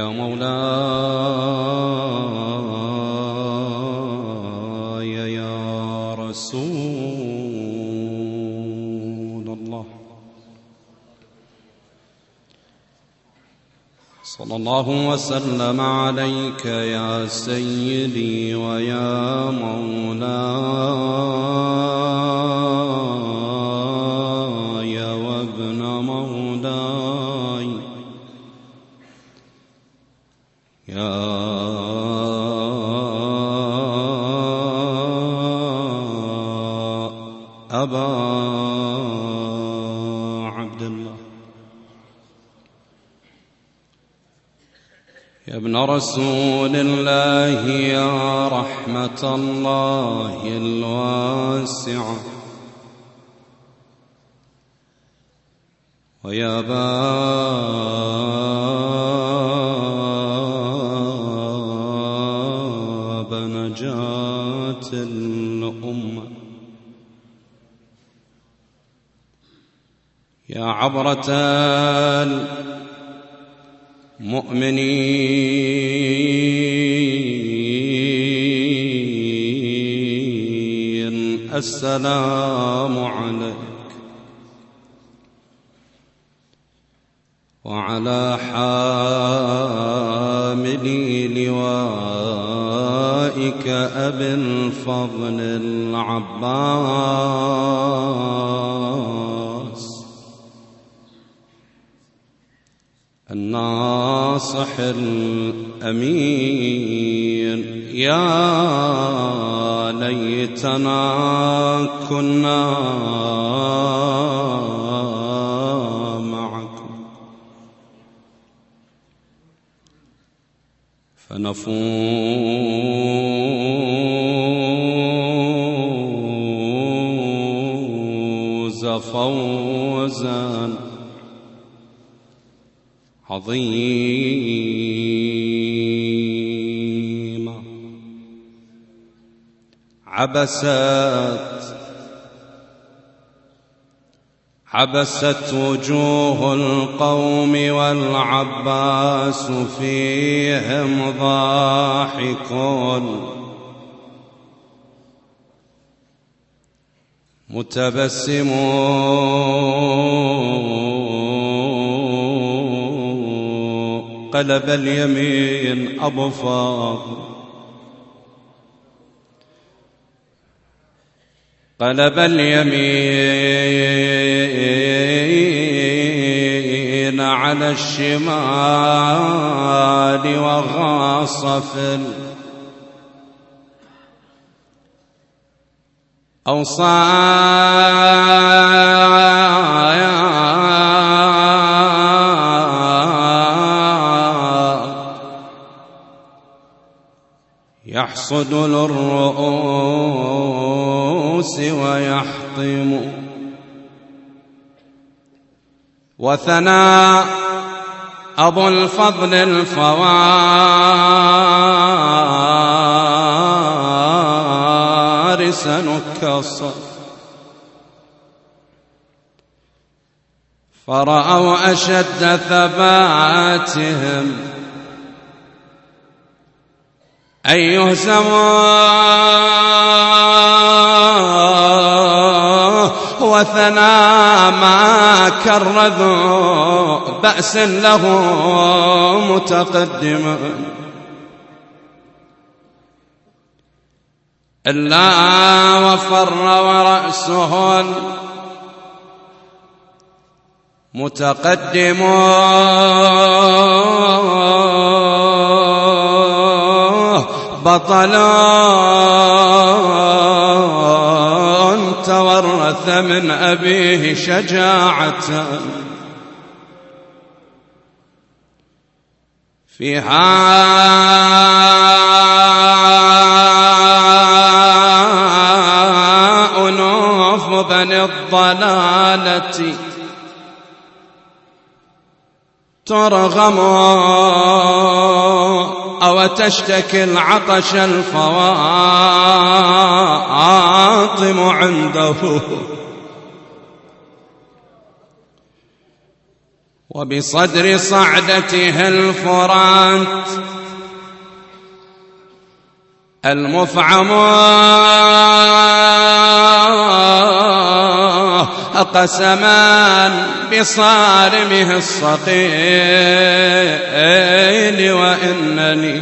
يا مولاي يا رسول الله صلى الله وسلم عليك يا سيدي ويا مولاي وابن مولاي يا أبا عبد الله يا ابن رسول الله يا رحمة الله الواسعة ويا باب نجاة الأمة يا عبرة المؤمنين السلام عليك وعلى حاملي لوائك أبي الفضل العباس الناصح الأمين يا ليتنا كنا معكم فنفوز فوزا عظيما عبست وجوه القوم والعباس فيهم ضاحكون متبسمون قلب اليمين أبو فاضل قلب اليمين على الشمال وغاص في يحصد للرؤوس ويحطم وثنى أبو الفضل الفوارس نكص فرأوا أشد ثباتهم أن يهزموا وثنى ما كرذوا بأس له متقدما إلا وفر ورأسه متقدم بطل تورث من أبيه شجاعة فيها أنوف بني الضلالة ترغم أو تشتكي العطش الفواطم عنده وبصدر صعدته الفرات المفعم قسما بصارمه الصقيل وإنني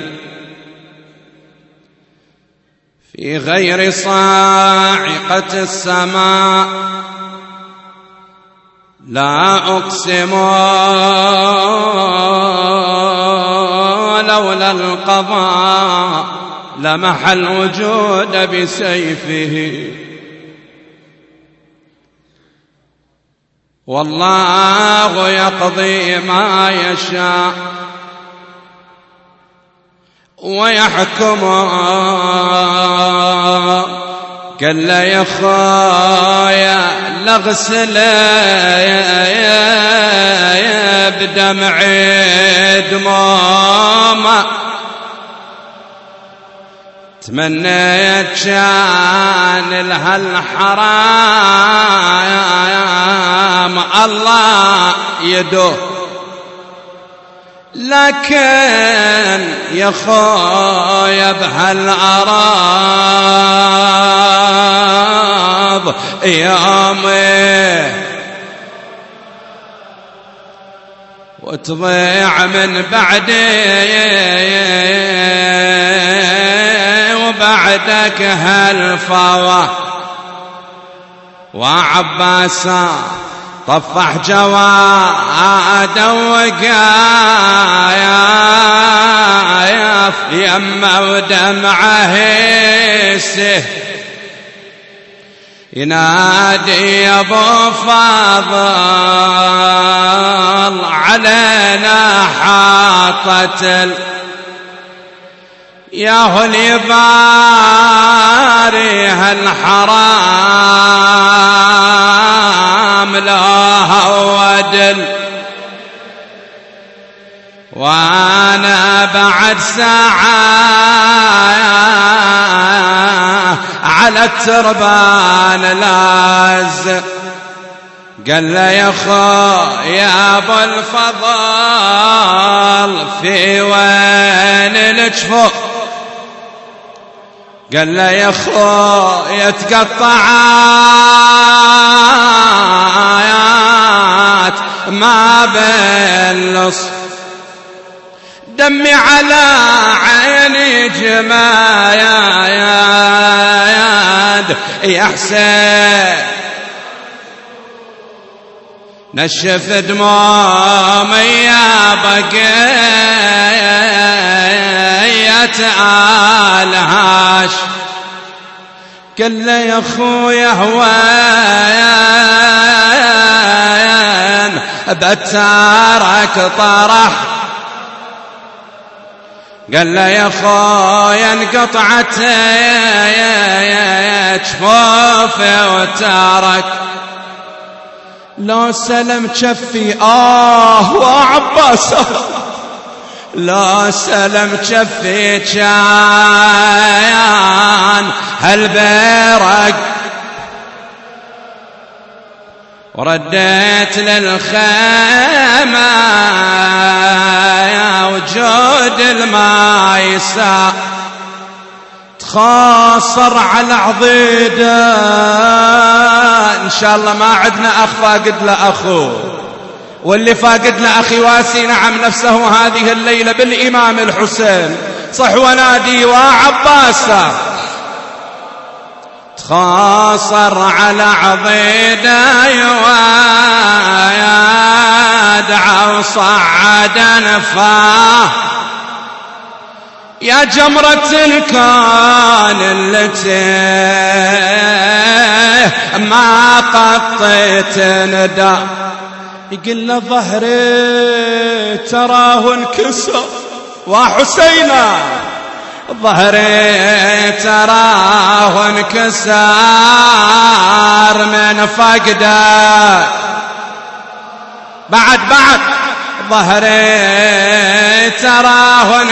في غير صاعقة السماء لا أقسم لولا القضاء لمحى الوجود بسيفه والله يقضي ما يشاء ويحكم قال له يا خويا لغسل بدمع دمومه تمنيت كان لها الحرام الله يدوه لكن يا خويا بهالأراض يومي وتضيع من وبعدك هالفوى وعباسا طفح جواده وقايا في يمه ودمعه هسه ينادي يا ابو فاضل علينا حاطت يا هل يباري هالحرام لا هودل وانا بعد ساعة على التربان لازق قال له يا يا ابو الفضل في وين الجفوف قال له يا تقطعات ما بلص دمي على عيني جماياد يا حسين نشف دمومي يا بقيت آلهاش قال له يا خويا هوين بتارك طرح قال له يا خويا انقطعت جفوفي وتارك لا سلم شفي وعباس لا سلم شفي كان هالبرق ورديت للخيمة يا وجود الماء يساء تخاصر على عضيده إن شاء الله ما عدنا أخ فاقد له أخوه واللي فاقد له أخي واسي نعم نفسه هذه الليلة بالإمام الحسين صح ونادي وعباسا تخاصر على عضيده يدعى وصعد نفاه يا جمرة الكون التي ما قطيت ندى يقول له ظهري تراه انكسر وحسينا ظهري تراه انكسر من فقده بعد ظهري تراه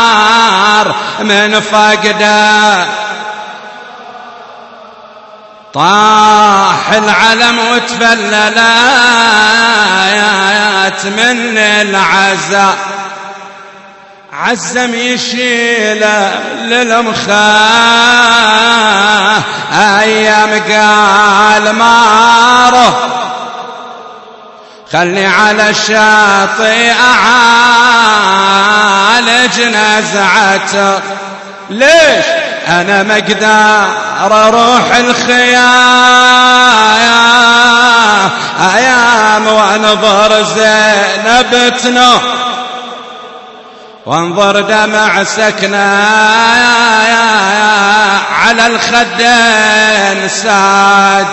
انكسر من فقده طاح العلم وتفللت من العزاء، عزم يشيله للمخاه أيام قال ماره خلني على الشاطئ أعالج نزعته. ليش أنا مقدار أروح الخيام أيام وانظر زينب تنو وانظر دمع سكنة على الخدين ساد.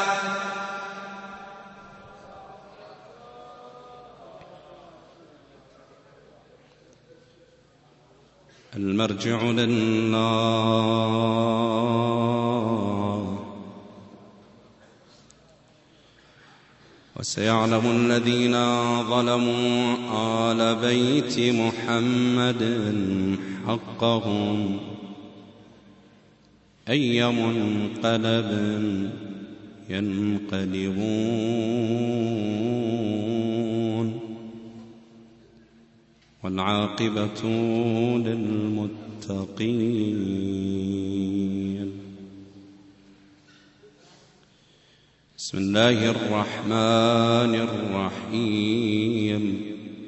المرجع لله وسيعلم الذين ظلموا آل بيت محمد حقهم أي منقلب ينقلبون والعاقبة للمتقين. بسم الله الرحمن الرحيم.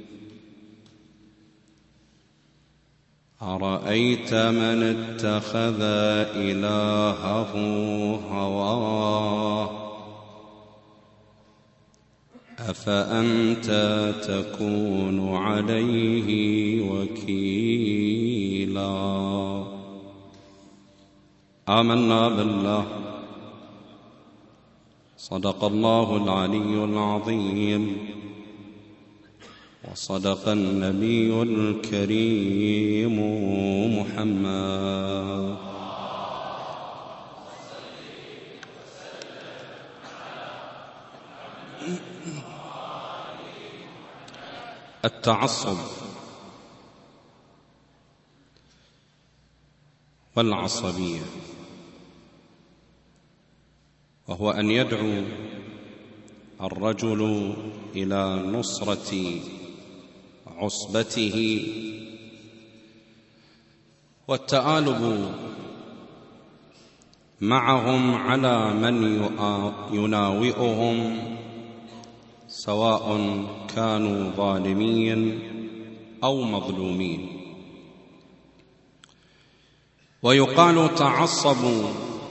أرأيت من اتخذ إلهه هواه أفأنت تكون عليه وكيلا. آمنا بالله صدق الله العلي العظيم وصدق النبي الكريم محمد. التعصب والعصبية، وهو أن يدعو الرجل إلى نصرة عصبته والتآلب معهم على من يناوئهم سواء كانوا ظالمين أو مظلومين. ويقال تعصبوا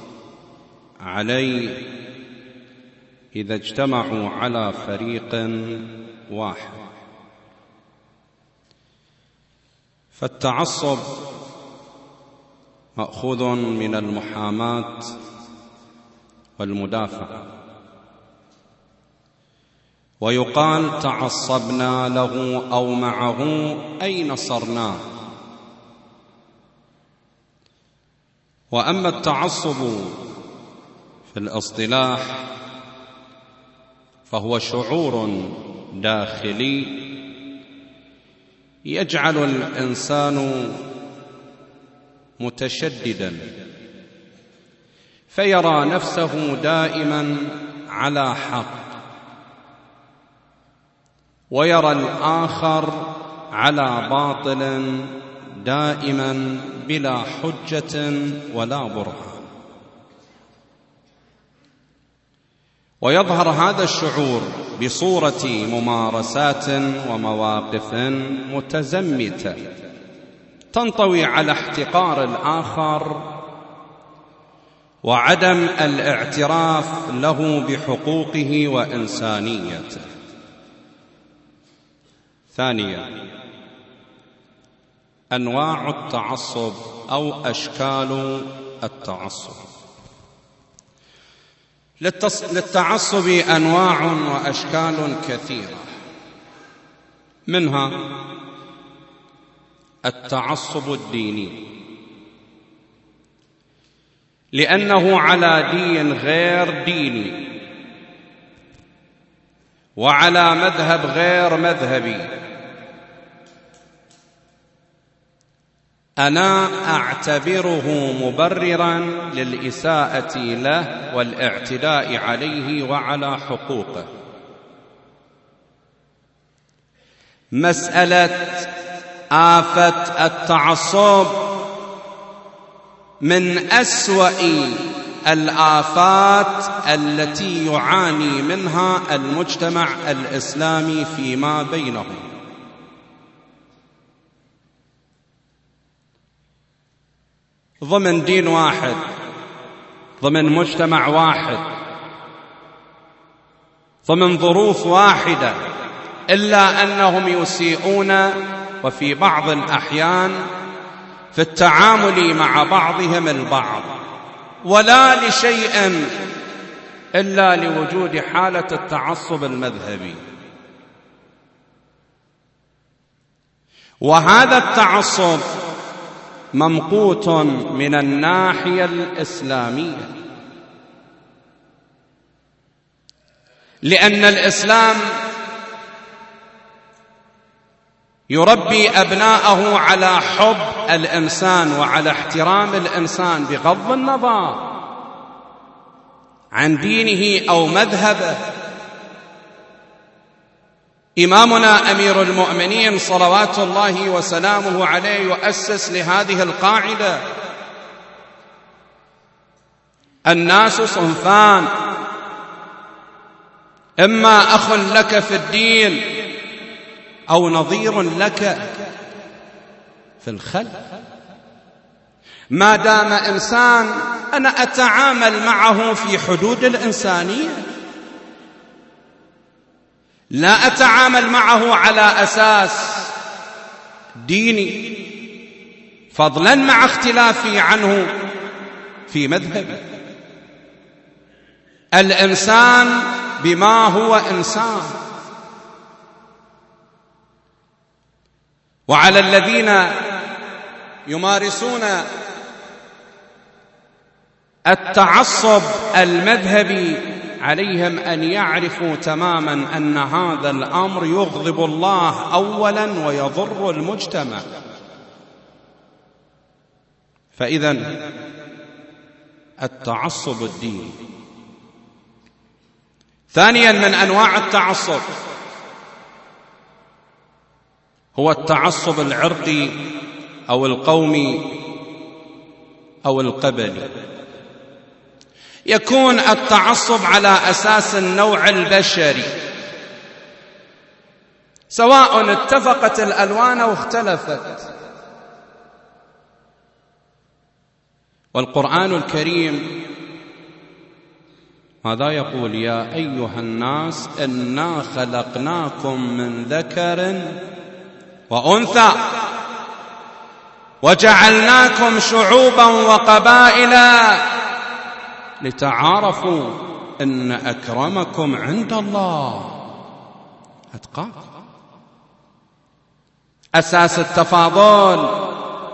علي إذا اجتمعوا على فريق واحد. فالتعصب مأخوذ من المحاماة والمدافعة. ويقال تعصبنا له أو معه أي نصرناه. وأما التعصب في الاصطلاح فهو شعور داخلي يجعل الإنسان متشددا فيرى نفسه دائما على حق ويرى الآخر على باطل دائما بلا حجة ولا برهان. ويظهر هذا الشعور بصورة ممارسات ومواقف متزمتة تنطوي على احتقار الآخر وعدم الاعتراف له بحقوقه وإنسانيته. ثانيا، أنواع التعصب أو أشكال التعصب. للتعصب أنواع وأشكال كثيرة، منها التعصب الديني، لأنه على دين غير ديني وعلى مذهب غير مذهبي، أنا أعتبره مبرراً للإساءة له والاعتداء عليه وعلى حقوقه. مسألة آفة التعصب من أسوأ الآفات التي يعاني منها المجتمع الإسلامي فيما بينهم. ضمن دين واحد، ضمن مجتمع واحد، ضمن ظروف واحدة، إلا أنهم يسيئون وفي بعض الأحيان في التعامل مع بعضهم البعض، ولا لشيء إلا لوجود حالة التعصب المذهبي. وهذا التعصب ممقوت من الناحية الإسلامية، لأن الإسلام يربي أبناءه على حب الإنسان وعلى احترام الإنسان بغض النظر عن دينه أو مذهبه. إمامنا أمير المؤمنين صلوات الله وسلامه عليه يؤسس لهذه القاعدة: الناس صنفان، إما أخ لك في الدين أو نظير لك في الخلق. ما دام إنسان أنا أتعامل معه في حدود الإنسانية، لا أتعامل معه على أساس ديني، فضلا مع اختلافي عنه في مذهبي. الإنسان بما هو إنسان. وعلى الذين يمارسون التعصب المذهبي عليهم أن يعرفوا تماما أن هذا الأمر يغضب الله أولا ويضر المجتمع. فإذن التعصب الديني. ثانيا من أنواع التعصب هو التعصب العرقي أو القومي أو القبلي. يكون التعصب على أساس النوع البشري، سواء اتفقت الألوان أو اختلفت. والقرآن الكريم ماذا يقول؟ يا أيها الناس إنا خلقناكم من ذكر وأنثى وجعلناكم شعوبا وقبائل لتعارفوا إن أكرمكم عند الله أتقاكم. أساس التفاضل،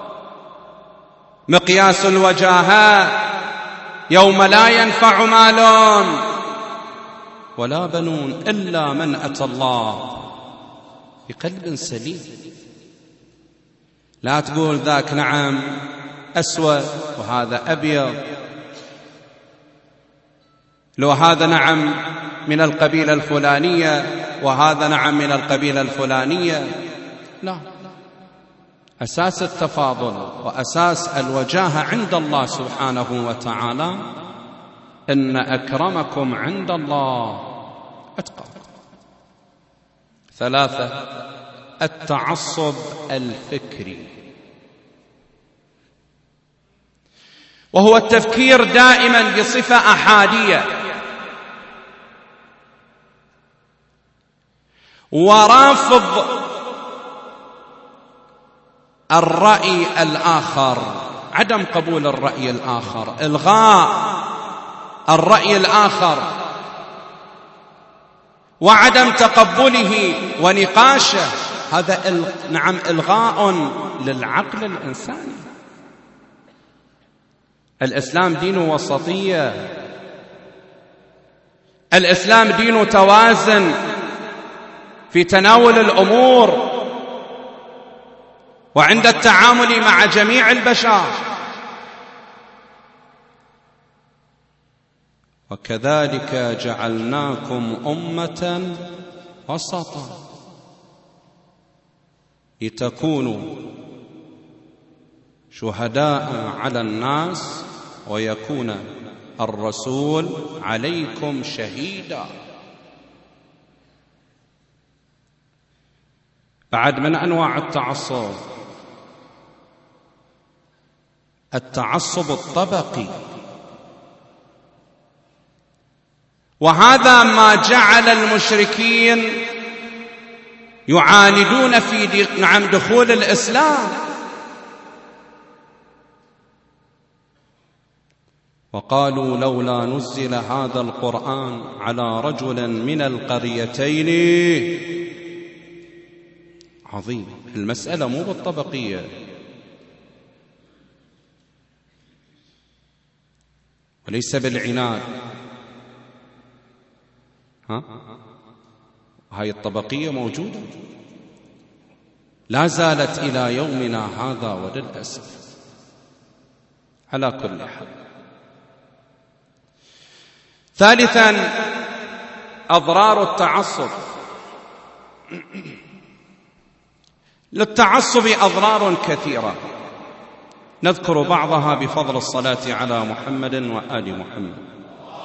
مقياس الوجاهة، يوم لا ينفع مال ولا بنون إلا من أتى الله بقلب سليم. لا تقول ذاك نعم أسود وهذا أبيض، لو هذا نعم من القبيلة الفلانية وهذا نعم من القبيلة الفلانية. لا، أساس التفاضل وأساس الوجاهة عند الله سبحانه وتعالى إن أكرمكم عند الله أتقاكم. ثلاثة التعصب الفكري، وهو التفكير دائما بصفة أحادية ورافض الرأي الآخر، عدم قبول الرأي الآخر، إلغاء الرأي الآخر وعدم تقبله ونقاشه. هذا نعم إلغاء للعقل الإنساني. الإسلام دين وسطية، الإسلام دين توازن في تناول الأمور. وعند التعامل مع جميع البشر. وكذلك جعلناكم أمة وسطا لتكونوا شهداء على الناس ويكون الرسول عليكم شهيدا. بعد من أنواع التعصب الطبقي، وهذا ما جعل المشركين يعاندون في دخول الإسلام، وقالوا لولا نزل هذا القرآن على رجل من القريتين عظيم. المسألة مو بالطبقية، وليس بالعناد. هاي الطبقية موجودة لا زالت إلى يومنا هذا وللأسف. على كل حال، ثالثا أضرار التعصب. للتعصب أضرار كثيرة نذكر بعضها بفضل الصلاة على محمد وآل محمد.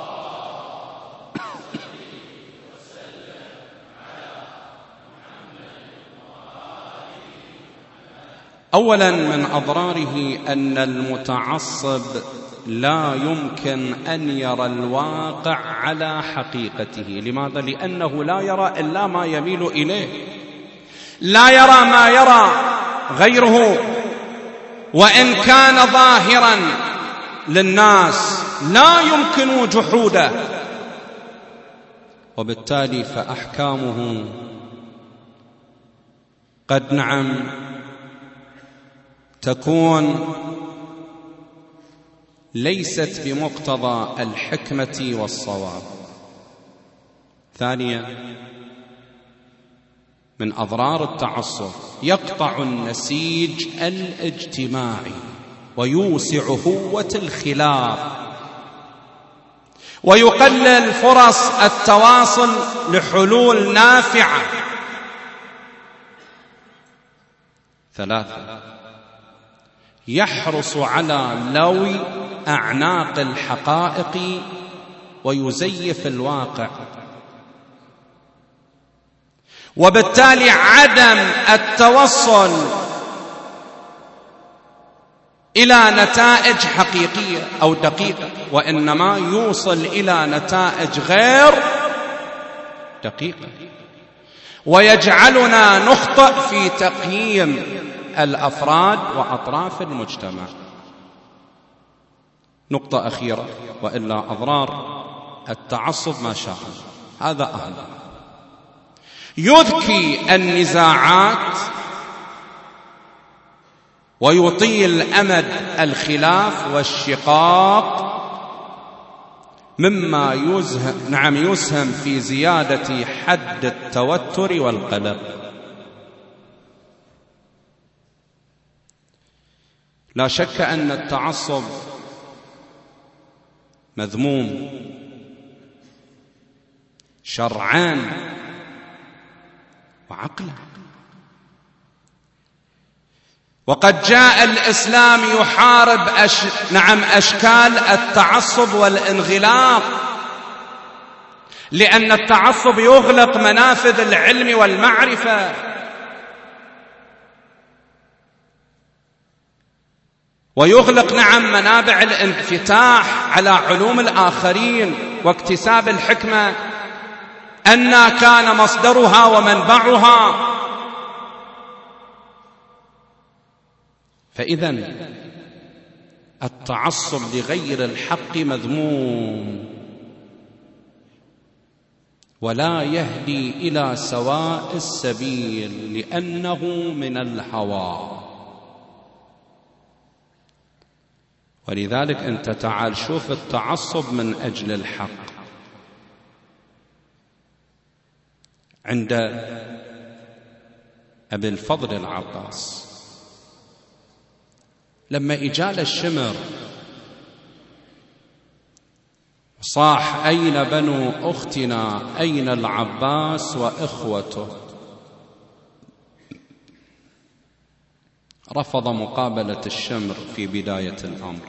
أولا من أضراره أن المتعصب لا يمكن أن يرى الواقع على حقيقته. لماذا؟ لأنه لا يرى إلا ما يميل إليه، لا يرى ما يرى غيره، وإن كان ظاهرا للناس لا يمكن جحوده، وبالتالي فأحكامه قد تكون ليست بمقتضى الحكمة والصواب. ثانيا من أضرار التعصب يقطع النسيج الاجتماعي ويوسع هوة الخلاف ويقلل فرص التواصل لحلول نافعة. ثلاثة يحرص على لوي أعناق الحقائق ويزيف الواقع، وبالتالي عدم التوصل إلى نتائج حقيقية أو دقيقة، وإنما يوصل إلى نتائج غير دقيقة، ويجعلنا نخطئ في تقييم الأفراد وأطراف المجتمع. نقطة أخيرة، وإلا أضرار التعصب ما شاء الله، هذا أهم. يذكي النزاعات ويطيل أمد الخلاف والشقاق، مما يسهم في زيادة حد التوتر والقلق. لا شك أن التعصب مذموم شرعاً وعقلاً، وقد جاء الإسلام يحارب أشكال التعصب والانغلاق، لأن التعصب يغلق منافذ العلم والمعرفة، ويغلق منابع الانفتاح على علوم الآخرين واكتساب الحكمة أن كان مصدرها ومنبعها. فإذا التعصب لغير الحق مذموم ولا يهدي إلى سواء السبيل، لأنه من الهوى. ولذلك أنت تعال شوف التعصب من أجل الحق. عند أبي الفضل العباس لما إجال الشمر صاح: أين بنو أختنا؟ أين العباس وإخوته؟ رفض مقابلة الشمر في بداية الأمر.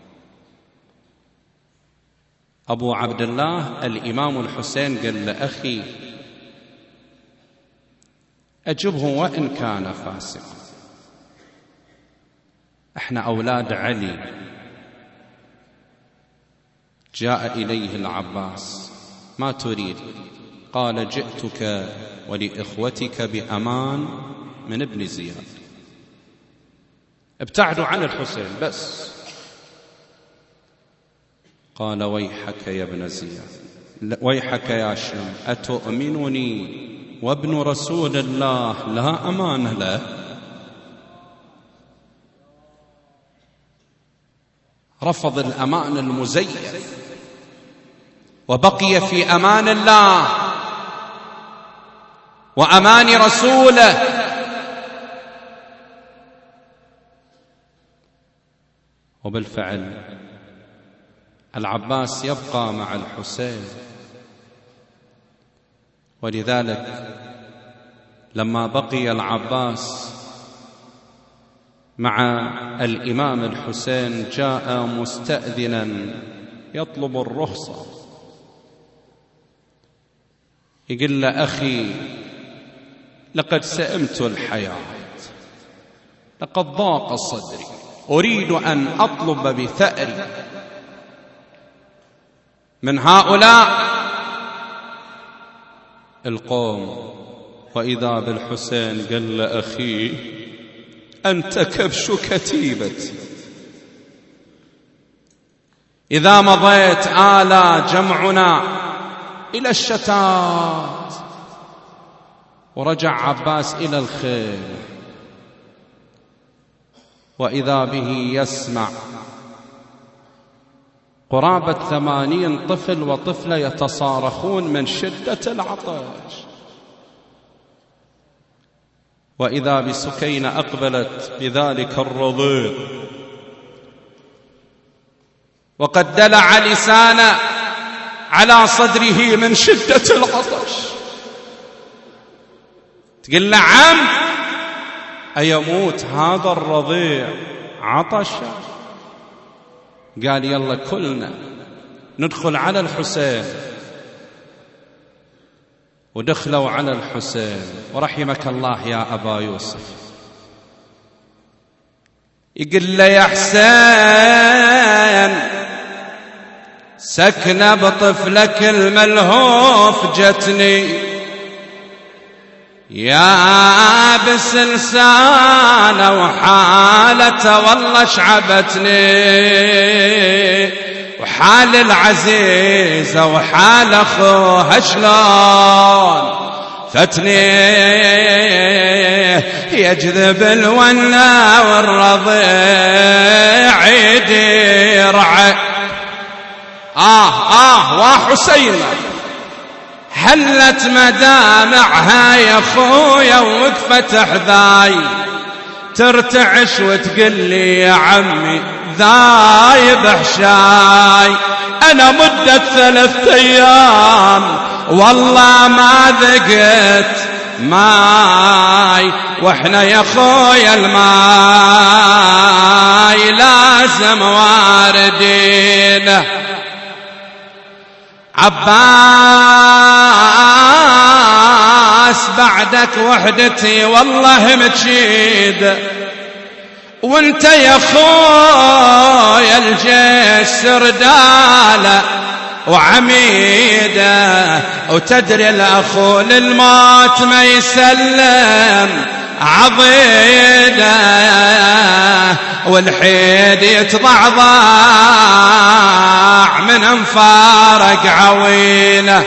أبو عبد الله الإمام الحسين قال لأخي: أجبه وإن كان فاسقا، احنا أولاد علي. جاء إليه العباس: ما تريد؟ قال: جئتك ولإخوتك بأمان من ابن زياد، ابتعدوا عن الحسين بس. قال: ويحك يا ابن زياد، ويحك يا شم، أتؤمنني وابن رسول الله لا أمان له؟ رفض الأمان المزيف وبقي في أمان الله وأمان رسوله. وبالفعل العباس يبقى مع الحسين، ولذلك لما بقي العباس مع الإمام الحسين جاء مستأذنا يطلب الرخصة، يقول له: أخي، لقد سئمت الحياة، لقد ضاق صدري، أريد أن أطلب بثأري من هؤلاء القوم. وإذا بالحسين قال له: أخي، أنت كبش كتيبتي، إذا مضيت آلى جمعنا إلى الشتات. ورجع عباس إلى الخيل، وإذا به يسمع قرابة 80 طفل وطفلة يتصارخون من شدة العطش. وإذا بسكينة أقبلت بذلك الرضيع وقد دلع لسانه على صدره من شدة العطش. تقول له: عم، أيموت هذا الرضيع عطشا؟ قال: يلا كلنا ندخل على الحسين. ودخلوا على الحسين، ورحمك الله يا أبا يوسف. يقول له: يا حسين، سكنة بطفلك الملهوف جتني، يا بسلسانة وحالته والله شعبتني، وحال العزيزة وحال أخوها شلون فتني، يجذب الونا والرضيع يديرعه. وحسين حلت مدامعها يا خويا ووقفت حذاي ترتعش وتقول لي: يا عمي ذايب حشاي، أنا مدة 3 أيام والله ما ذقت ماي، وإحنا يا خويا الماي لازم واردينه. عباس بعدك وحدتي والله متشيد، وانت يا خويا الجيش سردالة وعميدة، وتدري الأخو للموت ما يسلم عضيدة، والحيد يتضعضع من انفارق عويله.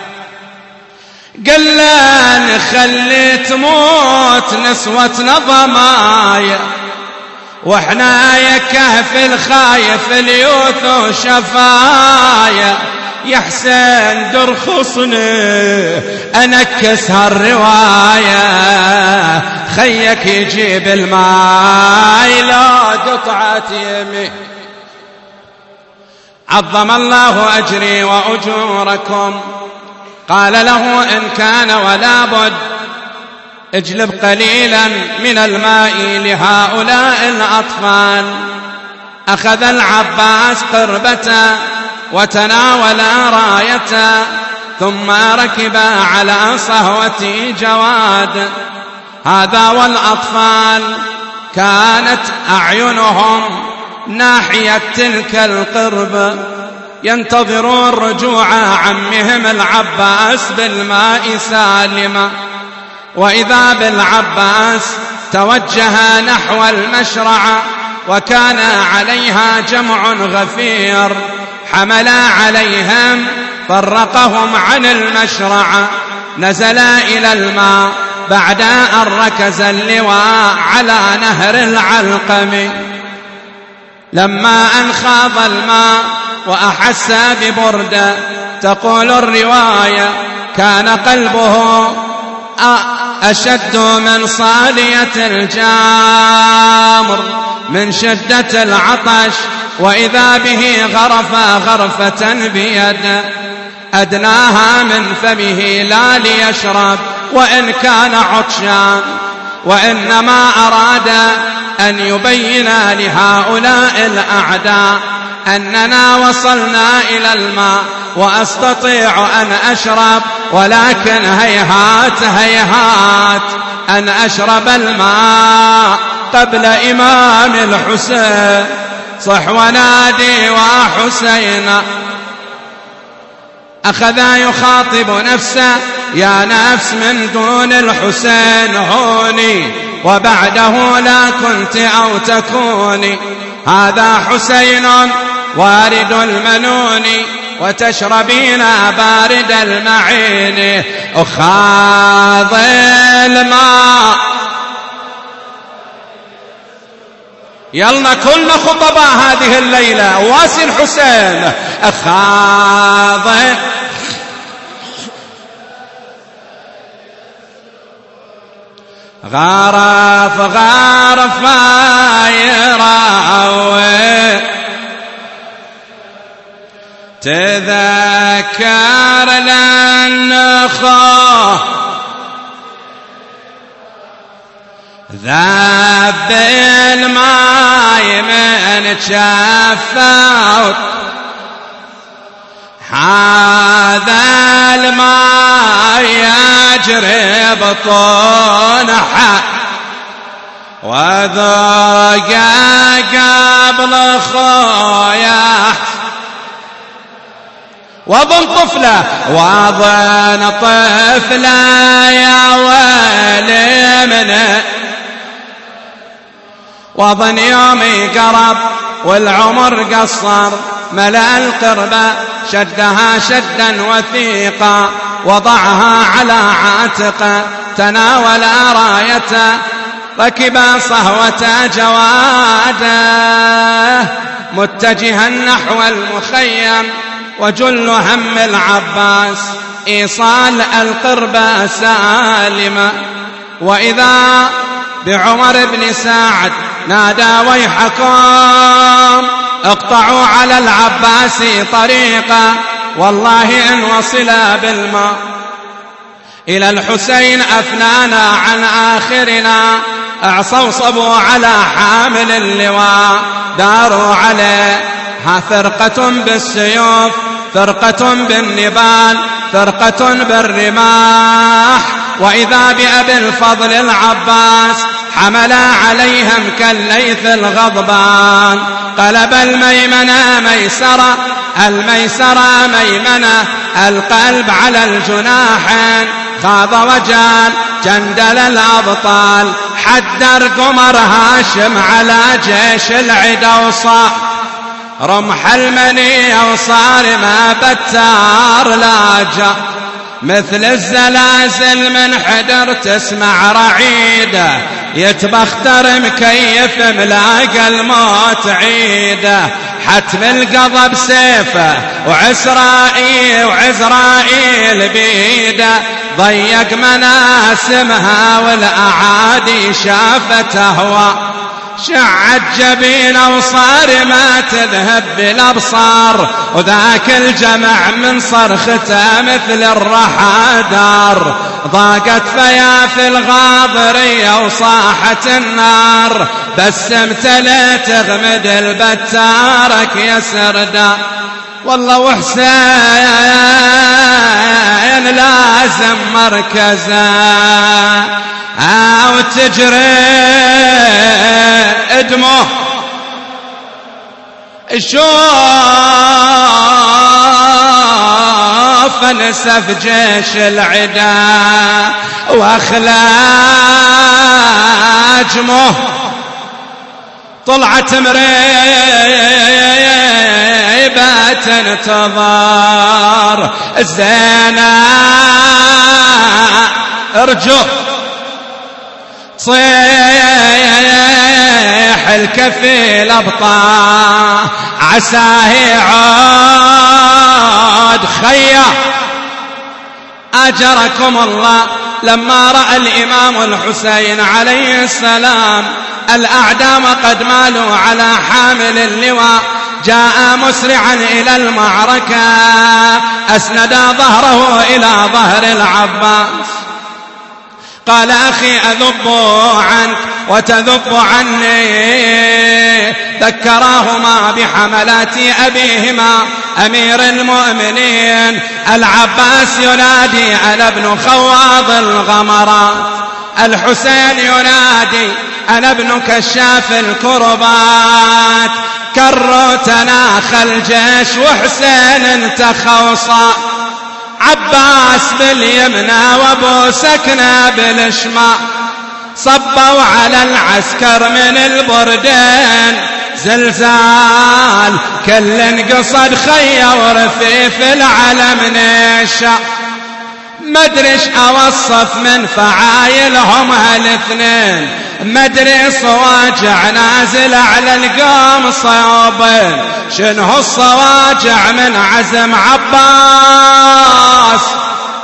قال له: نخلي تموت نسوتنا ضمايا، واحنا يا كهف الخايف اليوث وشفايا، يا حسين درخصني انكس هالرواية، خيك يجيب الماء لا قطعة يمي. عظم الله أجري وأجوركم. قال له إن كان ولا بد اجلب قليلا من الماء لهؤلاء الأطفال. أخذ العباس قربته وتناول رايته، ثم ركبا على صهوة جواد. هذا والأطفال كانت أعينهم ناحية تلك القربة ينتظرون رجوع عمهم العباس بالماء سالما. وإذا بالعباس توجه نحو المشرعة، وكان عليها جمع غفير، حملا عليهم فرقهم عن المشرعة، نزلا إلى الماء بعد أن ركز اللواء على نهر العلقم. لما أن خاض الماء وأحس ببردة، تقول الرواية كان قلبه أشد من صالية الجامر من شدة العطش، وإذا به غرف غرفة بيده أدناها من فمه لا ليشرب وإن كان عطشان، وإنما أراد أن يبين لهؤلاء الأعداء أننا وصلنا إلى الماء وأستطيع أن أشرب، ولكن هيهات هيهات أن أشرب الماء قبل إمام الحسين. صح ونادي وحسين. أخذ يخاطب نفسه يا نفس من دون الحسين هوني، وبعده لا كنت أو تكوني. هذا حسين وارد المنون، وتشربين بارد المعين. أخاض الماء. يلا كلنا خطباء هذه الليلة. واسي الحسين أخاض غارف غارف يراوي، تذكر للنخوه ذاب الماء من شفاوت. هذا الماء يجري بطونها، وذوق قبل خويا وظن طفلة وظن طفلة يا ويلي منه، وظن يومي قرب والعمر قصر. ملأ القربة شدها شدا وثيقا، وضعها على عاتقه، تناول رايته، ركب صهوة جواده متجها نحو المخيم. وجل هم العباس إيصال القربة سالمة. وإذا بعمر بن سعد نادى ويحكم اقطعوا على العباس طريقا، والله إن وصلا بالماء إلى الحسين أفنانا عن آخرنا. اعصوصبوا على حامل اللواء، داروا عليه فرقة بالسيوف، فرقة بالنبال، فرقة بالرماح. وإذا بأبي الفضل العباس حمل عليهم كالليث الغضبان. قلب الميمنة ميسرة، الميسرة ميمنة، القلب على الجناحين. خاض وجال جندل الأبطال، حدر قمر هاشم على جيش العدا وصار رمح المني وصار ما بتار لاجا. مثل الزلازل من حدر تسمع رعيده، يتبختر مكيف ملاقى الموت عيده. حتم القضى بسيفه وعزرائيل بيده ضيق مناسمها والأعادي شافت أهوى شعت جبينه وصار ما تذهب بالأبصار وذاك الجمع من صرخته مثل الرحى دار ضاقت فيافي الغاضرية وصاحت النار بس امتلئ تغمد البتارك يا سردا والله وحسين لازم مركزه وتجري ادمه شوف نسف جيش العدا واخلاجمه طلعت مريبة تنتظر الزينة ارجو صيح الكفيل أبطاه عساه يعود خيا أجركم الله. لما رأى الإمام الحسين عليه السلام الأعداء قد مالوا على حامل اللواء جاء مسرعا إلى المعركة أسند ظهره إلى ظهر العباس قال أخي أذب عنك وتذب عني ذكراهما بحملات أبيهما أمير المؤمنين العباس ينادي أنا ابن خواض الغمرات الحسين ينادي أنا ابن كشاف الكربات كروا تناخى الجيش وحسين انتخوصا عباس باليمنى وابو سكنى بالشمال صبوا على العسكر من البردين زلزال كل قصد خيا ورفيف العلم نشا مدريش اوصف من فعايلهم هالاثنين مدري صواجع نازل على القوم صوبين شنو الصواجع من عزم عباس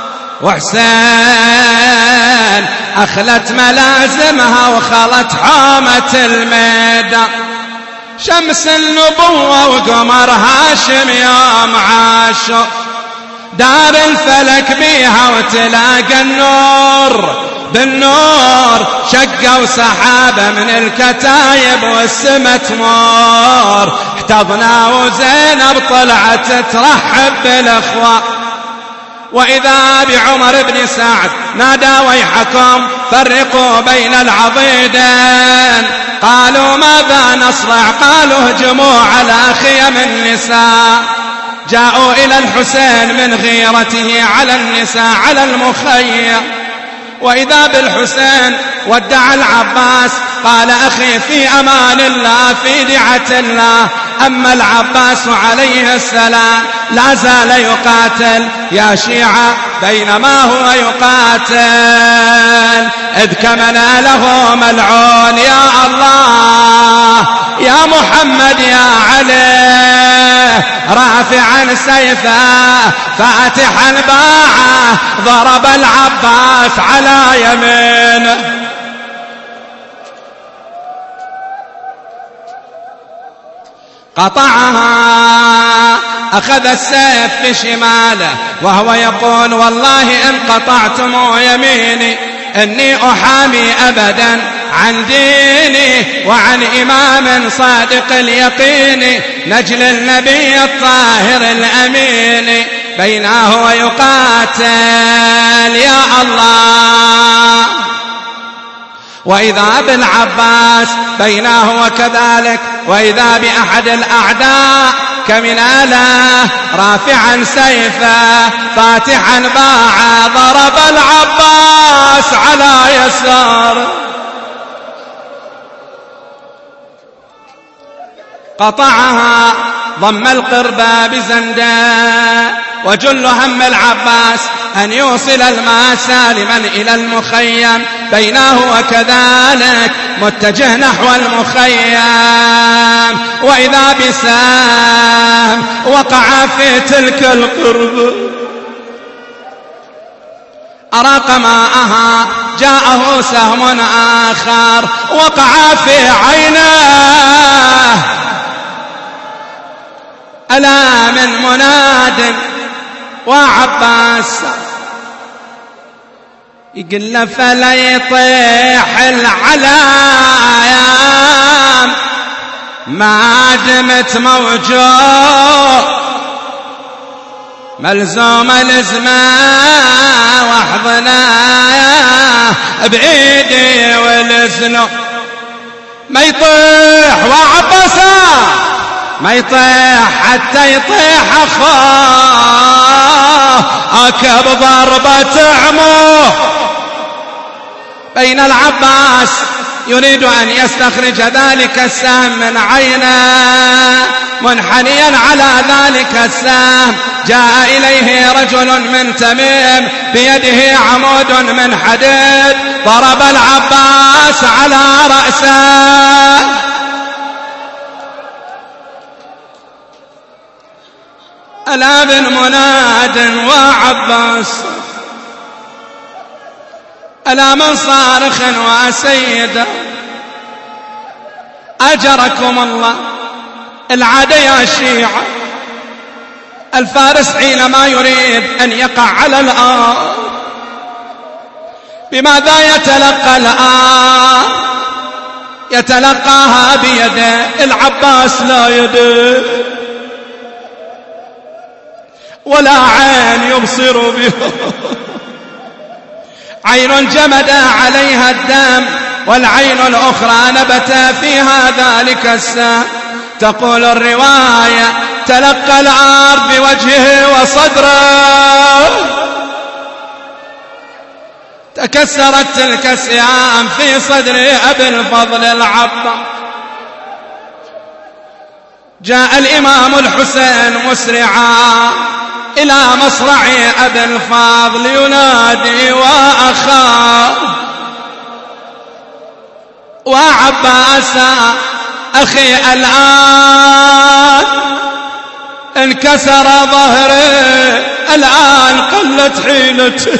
وحسين أخلت ملازمها وخلت حامة الميدان شمس النبوة وقمر هاشم يوم عاشر دار الفلك بيها وتلاقى النور بالنور شقوا سحابة من الكتايب والسما تمور احتضنا وزينب طلعت ترحب بالأخوة وإذا بعمر بن سعد نادى ويحكم فرقوا بين العضيدين قالوا ماذا نصنع قالوا هجموا على خيم النساء جاءوا إلى الحسين من غيرته على النساء على المخيم وإذا بالحسين ودع العباس قال أخي في أمان الله في دعة الله. أما العباس عليه السلام لا زال يقاتل يا شيعة بينما هو يقاتل إذ كمنا له ملعون يا الله يا محمد يا علي رافعا سيفه فاتحا باعه ضرب العباس على يمينه قطعها أخذ السيف بشماله وهو يقول والله إن قطعتم يميني إني أحامي أبدا عن ديني وعن إمام صادق اليقين نجل النبي الطاهر الأمين بينه ويقاتل يا الله. وإذا بالعباس بينه وكذلك وإذا بأحد الأعداء كمناله رافعا سيفه فاتحا باعا ضرب العباس على يسار قطعها ضم القربى بزنداء وجل هم العباس أن يوصل الماء سالما إلى المخيم بينه وكذلك متجه نحو المخيم وإذا بسهم وقع في تلك القرب أراق ماءها جاءه سهم آخر وقع في عينه ألا من مناد وعباس يقول فلا يطيح العلايم ما دمت موجود ملزوم الازمان واحضناه بايدي والزنو ما يطيح وعباسا ما يطيح حتى يطيح اخاه اكب ضربة عمو بين العباس يريد أن يستخرج ذلك السهم من عينه منحنيا على ذلك السهم جاء إليه رجل من تميم بيده عمود من حديد ضرب العباس على رأسه ألا بن مناد وعباس ألا من صارخ وسيدا أجركم الله العادة يا شيعة الفارس حينما يريد أن يقع على الآن بماذا يتلقى الآن يتلقاها بيده العباس لا يده ولا عين يبصر بها عين جمد عليها الدم والعين الأخرى نبت فيها ذلك السهم تقول الرواية تلقى الأرض بوجهه وصدره تكسرت تلك السهام في صدر أبي الفضل العباس جاء الإمام الحسين مسرعا إلى مصرع أبي الفضل ينادي وأخاه وعباسا أخي الآن انكسر ظهري الآن قلت حيلتي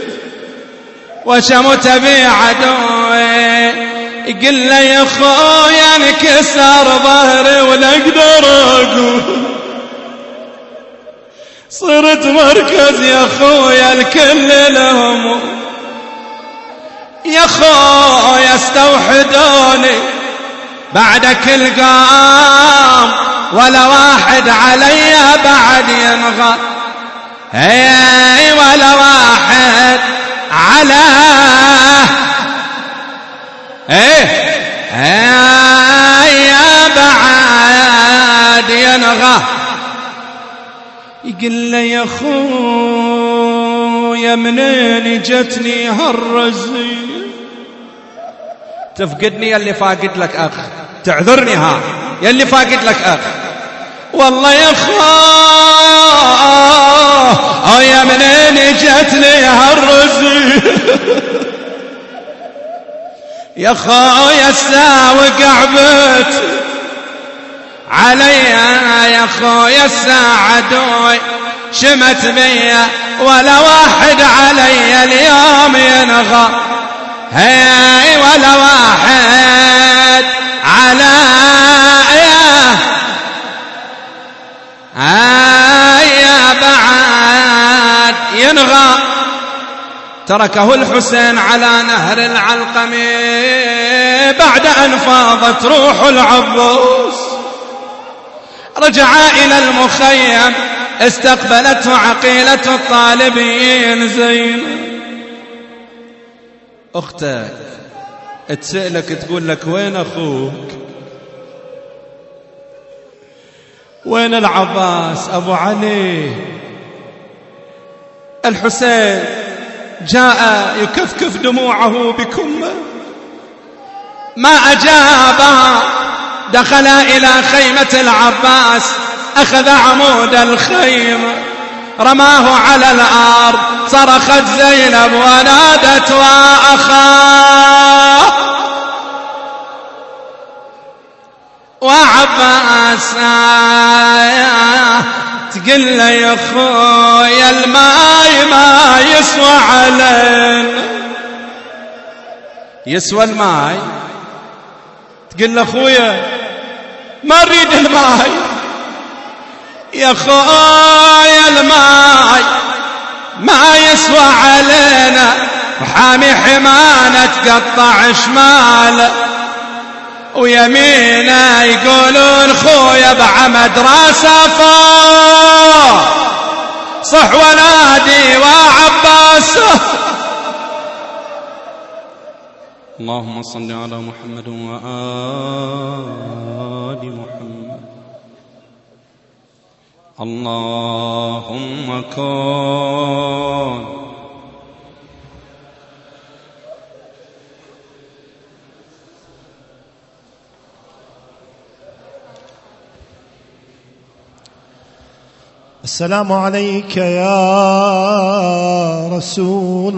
وشمت بي عدوي يقول لي يا خويا انكسر ظهري ولا اقدر اقول صرت مركز يا خويا الكل لهم يا خويا استوحدوني بعد كل قام ولا واحد علي بعد ينغى اي ولا واحد على يا بعد ينغى يقول لي يا خويا منين جتني هالرزية تفقدني يلي فاقد لك أخ تعذرني ها يلي فاقد لك أخ والله يا خويا منين جتني هالرزية يا خويا الساوق عبت علي يا خويا الساعدوي شمت بيا ولا واحد علي اليوم ينغى هاي ولا واحد علي يا بعد ينغى تركه الحسين على نهر العلقمي بعد أن فاضت روح العباس رجع إلى المخيم استقبلته عقيلة الطالبين زينب أختك تسألك تقول لك وين أخوك وين العباس أبو علي الحسين جاء يكفكف دموعه بكمه ما أجابها دخل إلى خيمة العباس أخذ عمود الخيمة رماه على الأرض صرخت زينب ونادت وأخاه وعباس تقول له يا خويا الماي ما يسوى علينا، يسوى الماي؟ تقول له خويا ما نريد الماي يا خويا، الماي ما يسوى علينا، وحامي حمانة تقطع شماله ويمينه يقولون خويا بعمد راسه فوق، صح ونادي وعباسه. اللهم صل على محمد وآل محمد. اللهم كن السلام عليك يا رسول